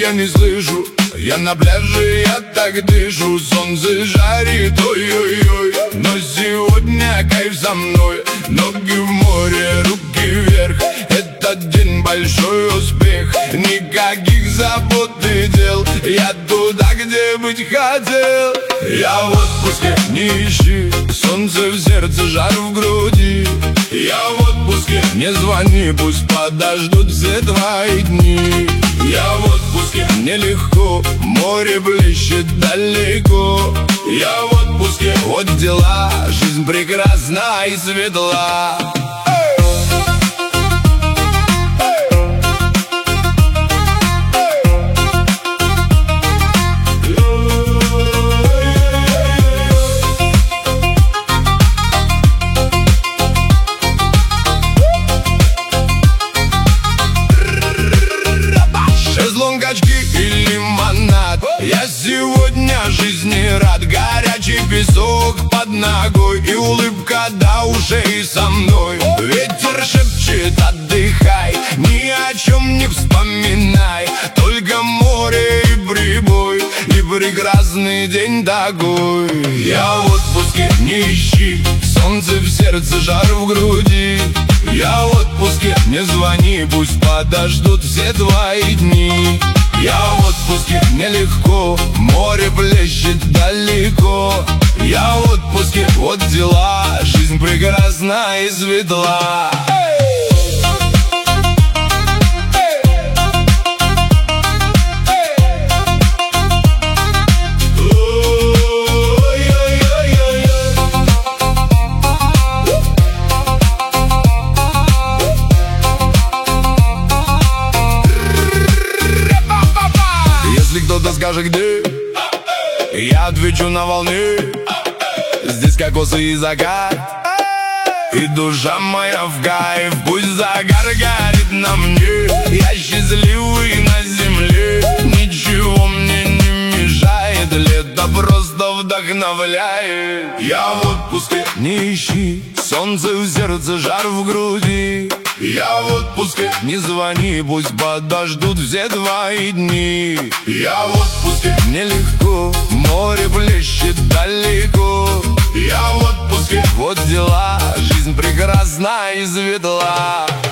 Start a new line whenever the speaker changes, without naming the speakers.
я не слышу. Я на пляже, я так дышу. Солнце жарит, ой-ой-ой. Но сегодня кайф со мной. Ноги в море, руки вверх. Этот день большой успех. Никаких забот и дел. Я туда, где быть хотел. Я в отпуске, не ищи. Солнце в сердце, жар в груди. Я в отпуске, не звони, пусть подождут все твои дни. Я в отпуске, мне легко, море блещет далеко. Я в отпуске, вот дела, жизнь прекрасна и светла. И лимонад. Я сегодня жизни рад. Горячий песок под ногой и улыбка до ушей со мной. Ветер шепчет, отдыхай, ни о чем не вспоминай. Только море и прибой, и прекрасный день такой. Я в отпуске, не ищи. Солнце в сердце, жар в груди. Я в отпуске, не звони, пусть подождут все твои дни. Я в отпуске, мне легко, море блещет далеко. Я в отпуске, вот дела, жизнь прекрасна и светла. Если кто-то скажет где, я отвечу на волны. Здесь кокосы и закат, и душа моя в кайф. Пусть загар горит на мне, я счастливый на земле. Ничего мне не мешает, лето просто вдохновляет. Я в отпуске, не ищи. Солнце в сердце, жар в груди. Я в отпуске, не звони, пусть подождут все твои дни. Я в отпуске, мне легко, море блещет далеко. Я в отпуске, вот дела, жизнь прекрасна и светла.